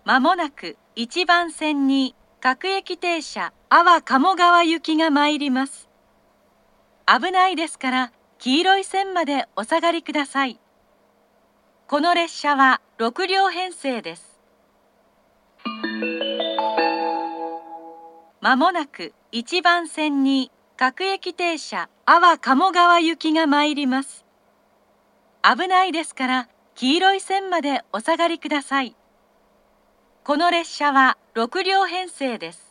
まもなく1番線に各駅停車安房鴨川行きが参ります。危ないですから黄色い線までお下がりください。この列車は6両編成です。まもなく1番線に各駅停車安房鴨川行きが参ります。危ないですから黄色い線までお下がりください。この列車は6両編成です。